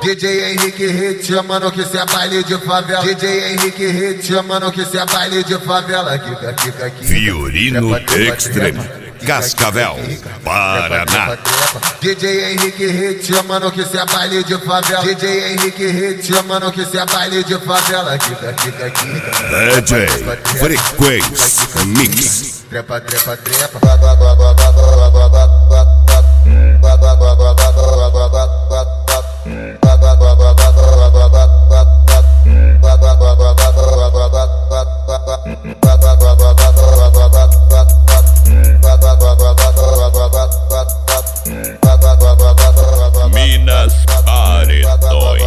DJ Henrique Hit, mano, que cê é baile de favela. DJ Henrique Hit, mano, que cê é baile de favela. Kika. Fiorino Extreme, Cascavel, Paraná. DJ Henrique Hit, mano, que cê é baile de favela. DJ Henrique Hit, mano, que cê é baile de favela. Kika. DJ Frequência Mix. Trepa. Minas Paredões.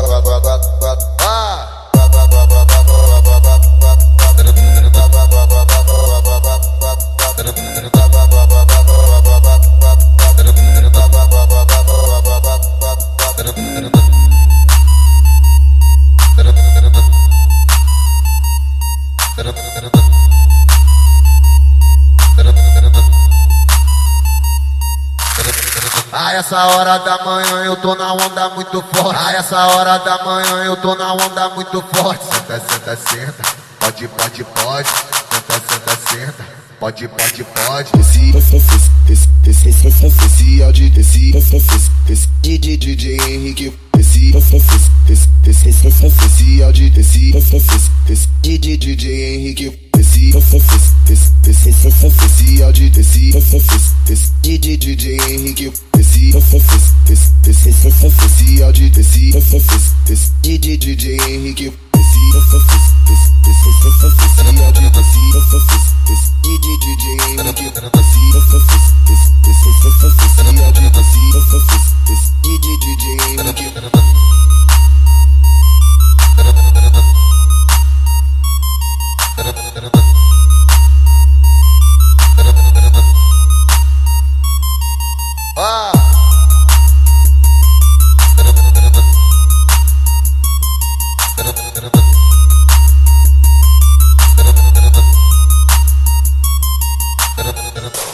A essa hora da manhã eu tô na onda muito forte. A essa hora da manhã eu tô na onda muito forte. Senta. Pode. Senta. Pode. Desce áudio, desce DJ Henrique. Desce áudio, desce DJ Henrique. Desce áudio, desce DJ Henrique. Desce áudio, desce DJ Henrique. Ah!